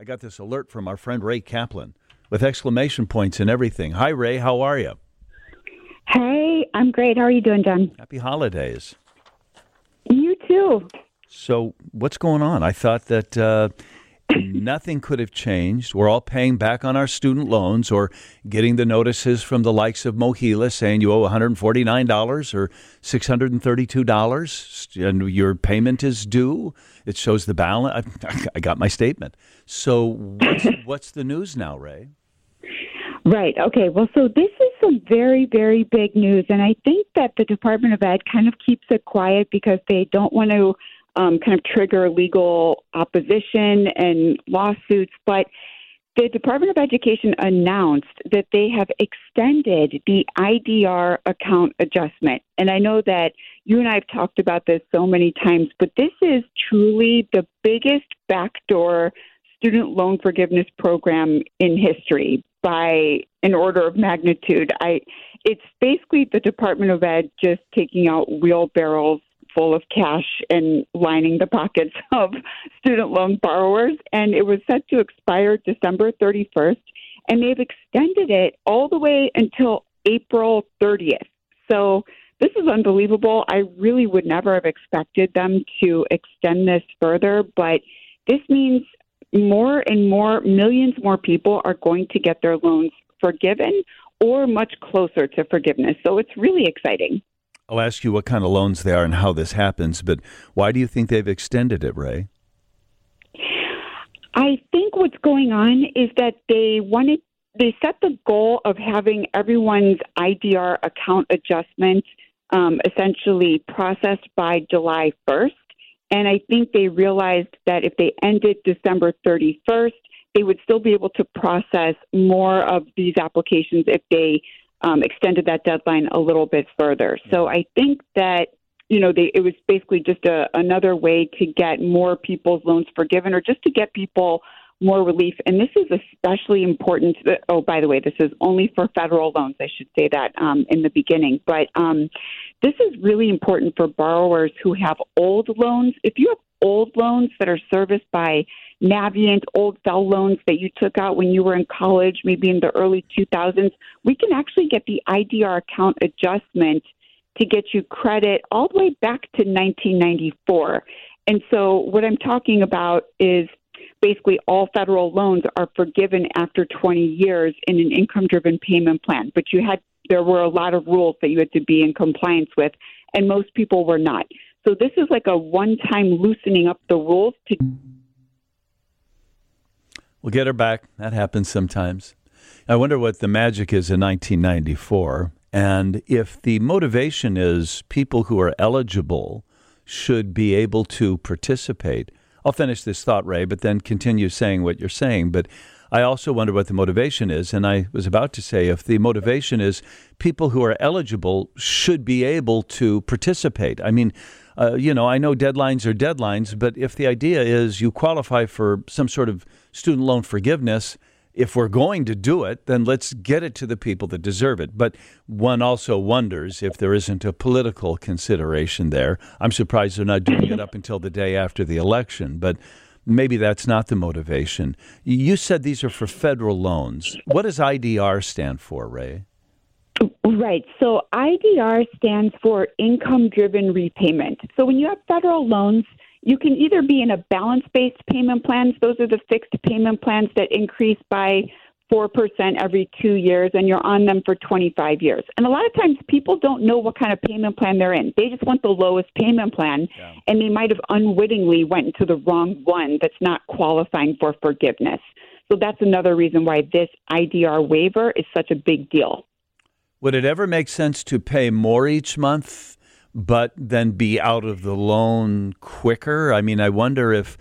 I got this alert from our friend Ray Kaplan with exclamation points and everything. Hi, Ray. How are you? Hey, I'm great. How are you doing, John? Happy holidays. You too. So what's going on? I thought that nothing could have changed. We're all paying back on our student loans or getting the notices from the likes of Mohila saying you owe $149 or $632 and your payment is due. It shows the balance. I got my statement. So what's the news now, Ray? Right. Okay. Well, so this is some very, very big news. And I think that the Department of Ed kind of keeps it quiet because they don't want to kind of trigger legal opposition and lawsuits. But the Department of Education announced that they have extended the IDR account adjustment. And I know that you and I have talked about this so many times, but this is truly the biggest backdoor student loan forgiveness program in history by an order of magnitude. It's basically the Department of Ed just taking out wheelbarrows full of cash and lining the pockets of student loan borrowers. And it was set to expire December 31st, and they've extended it all the way until April 30th. So this is unbelievable. I really would never have expected them to extend this further, but this means more and more, millions more people are going to get their loans forgiven or much closer to forgiveness. So it's really exciting. I'll ask you what kind of loans they are and how this happens, but why do you think they've extended it, Ray? I think what's going on is that they set the goal of having everyone's IDR account adjustment essentially processed by July 1st. And I think they realized that if they ended December 31st, they would still be able to process more of these applications if they extended that deadline a little bit further. So I think that, it was basically just another way to get more people's loans forgiven or just to get people more relief. And this is especially important. Oh, by the way, this is only for federal loans. I should say that in the beginning. But this is really important for borrowers who have old loans. If you have old loans that are serviced by Navient, old cell loans that you took out when you were in college, maybe in the early 2000s, we can actually get the IDR account adjustment to get you credit all the way back to 1994. And so what I'm talking about is basically all federal loans are forgiven after 20 years in an income-driven payment plan. But there were a lot of rules that you had to be in compliance with, and most people were not. So this is like a one-time loosening up the rules to. We'll get her back. That happens sometimes. I wonder what the magic is in 1994. And if the motivation is people who are eligible should be able to participate. I'll finish this thought, Ray, but then continue saying what you're saying. But I also wonder what the motivation is. And I was about to say, if the motivation is people who are eligible should be able to participate. I mean, I know deadlines are deadlines, but if the idea is you qualify for some sort of student loan forgiveness, if we're going to do it, then let's get it to the people that deserve it. But one also wonders if there isn't a political consideration there. I'm surprised they're not doing it up until the day after the election, but maybe that's not the motivation. You said these are for federal loans. What does IDR stand for, Ray? Right. So IDR stands for income-driven repayment. So when you have federal loans, you can either be in a balance-based payment plans. Those are the fixed payment plans that increase by 4% every 2 years, and you're on them for 25 years. And a lot of times people don't know what kind of payment plan they're in. They just want the lowest payment plan, and they might have unwittingly went into the wrong one that's not qualifying for forgiveness. So that's another reason why this IDR waiver is such a big deal. Would it ever make sense to pay more each month, but then be out of the loan quicker? I mean, I wonder if,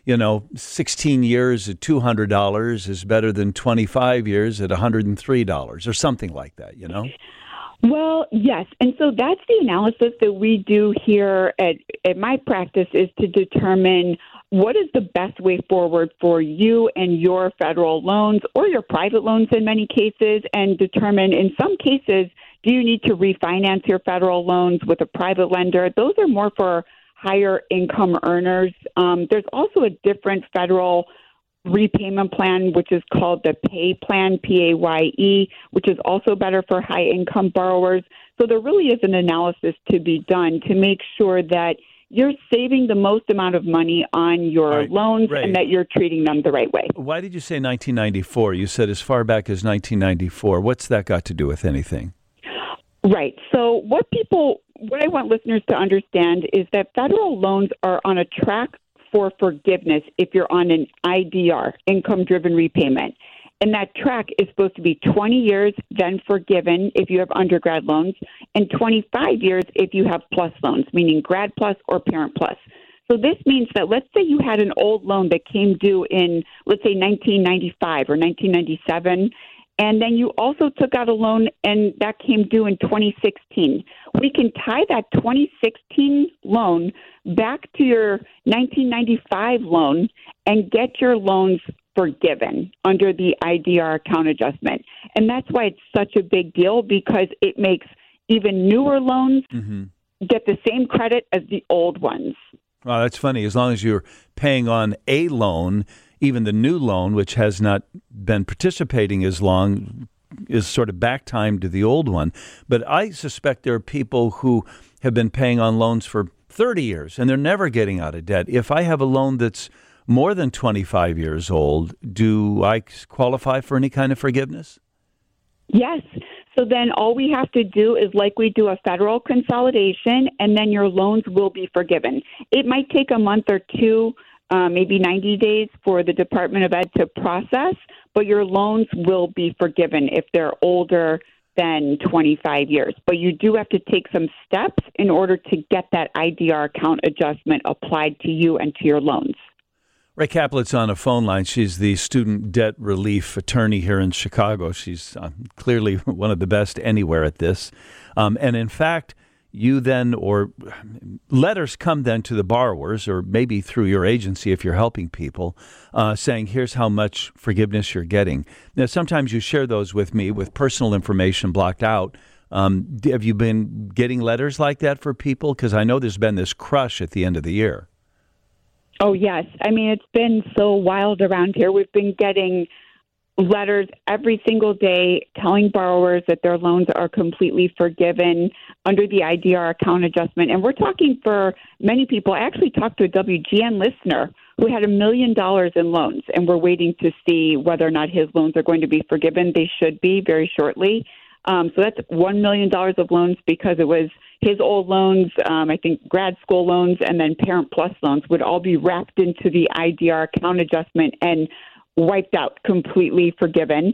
16 years at $200 is better than 25 years at $103 or something like that, Well, yes. And so that's the analysis that we do here at my practice, is to determine what is the best way forward for you and your federal loans or your private loans in many cases, and determine in some cases, do you need to refinance your federal loans with a private lender? Those are more for higher income earners. There's also a different federal repayment plan, which is called the Pay Plan, PAYE, which is also better for high-income borrowers. So there really is an analysis to be done to make sure that you're saving the most amount of money on your loans and that you're treating them the right way. Why did you say 1994? You said as far back as 1994. What's that got to do with anything? Right. So what I want listeners to understand is that federal loans are on a track for forgiveness if you're on an IDR, income-driven repayment. And that track is supposed to be 20 years, then forgiven if you have undergrad loans, and 25 years if you have plus loans, meaning grad plus or parent plus. So this means that let's say you had an old loan that came due in, let's say, 1995 or 1997, and then you also took out a loan and that came due in 2016. We can tie that 2016 loan back to your 1995 loan and get your loans forgiven under the IDR account adjustment. And that's why it's such a big deal, because it makes even newer loans get the same credit as the old ones. Well, that's funny. As long as you're paying on a loan, even the new loan, which has not been participating as long, is sort of back time to the old one. But I suspect there are people who have been paying on loans for 30 years and they're never getting out of debt. If I have a loan that's more than 25 years old, do I qualify for any kind of forgiveness? Yes. So then all we have to do is like we do a federal consolidation, and then your loans will be forgiven. It might take a month or two, maybe 90 days for the Department of Ed to process, but your loans will be forgiven if they're older than 25 years. But you do have to take some steps in order to get that IDR account adjustment applied to you and to your loans. Ray Caplet's on a phone line. She's the student debt relief attorney here in Chicago. She's clearly one of the best anywhere at this. And in fact, you then, or letters come then to the borrowers, or maybe through your agency if you're helping people, saying, here's how much forgiveness you're getting. Now, sometimes you share those with me with personal information blocked out. Have you been getting letters like that for people? Because I know there's been this crush at the end of the year. Oh, yes. I mean, it's been so wild around here. We've been getting letters every single day telling borrowers that their loans are completely forgiven under the IDR account adjustment. And we're talking for many people. I actually talked to a WGN listener who had $1 million in loans, and we're waiting to see whether or not his loans are going to be forgiven. They should be very shortly. So that's $1 million of loans because it was his old loans, I think grad school loans, and then Parent Plus loans would all be wrapped into the IDR account adjustment and wiped out, completely forgiven.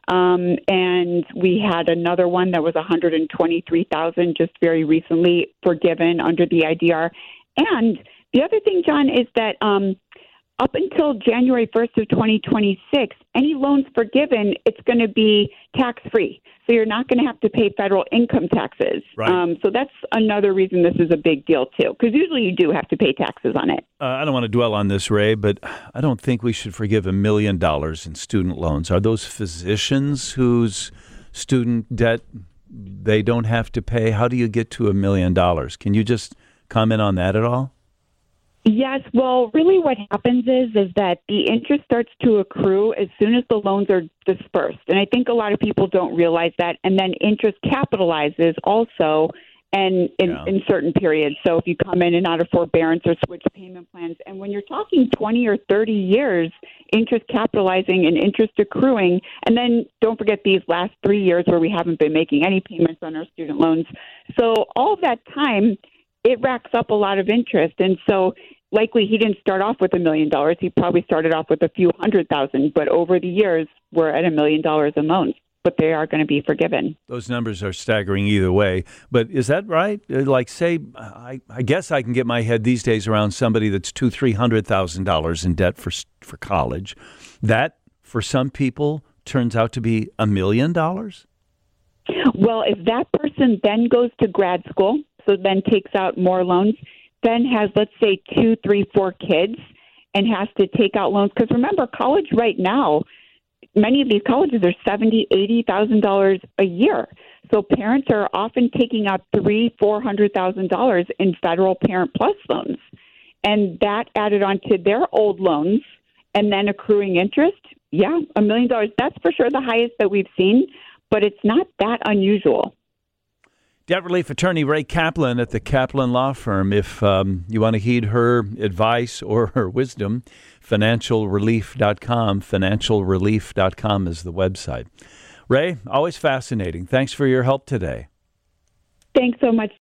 And we had another one that was $123,000 just very recently forgiven under the IDR. And the other thing, John, is that up until January 1st of 2026, any loans forgiven, it's going to be tax-free. So you're not going to have to pay federal income taxes. Right. So that's another reason this is a big deal, too, because usually you do have to pay taxes on it. I don't want to dwell on this, Ray, but I don't think we should forgive $1 million in student loans. Are those physicians whose student debt they don't have to pay? How do you get to $1 million? Can you just comment on that at all? Yes. Well, really what happens is that the interest starts to accrue as soon as the loans are dispersed. And I think a lot of people don't realize that. And then interest capitalizes also and in certain periods. So if you come in and out of forbearance or switch payment plans, and when you're talking 20 or 30 years, interest capitalizing and interest accruing, and then don't forget these last 3 years where we haven't been making any payments on our student loans. So all that time, it racks up a lot of interest. And so likely he didn't start off with $1 million. He probably started off with a few $100,000. But over the years, we're at $1 million in loans. But they are going to be forgiven. Those numbers are staggering either way. But is that right? Like, say, I guess I can get my head these days around somebody that's $200,000-$300,000 in debt for college. That, for some people, turns out to be $1 million? Well, if that person then goes to grad school, so then takes out more loans, then has, let's say, 2, 3, 4 kids and has to take out loans. Because remember, college right now, many of these colleges are $70,000, $80,000 a year. So parents are often taking out $300,000, $400,000 in federal Parent Plus loans. And that added on to their old loans and then accruing interest, yeah, $1 million. That's for sure the highest that we've seen, but it's not that unusual. Debt relief attorney Ray Kaplan at the Kaplan Law Firm. If you want to heed her advice or her wisdom, financialrelief.com. Financialrelief.com is the website. Ray, always fascinating. Thanks for your help today. Thanks so much,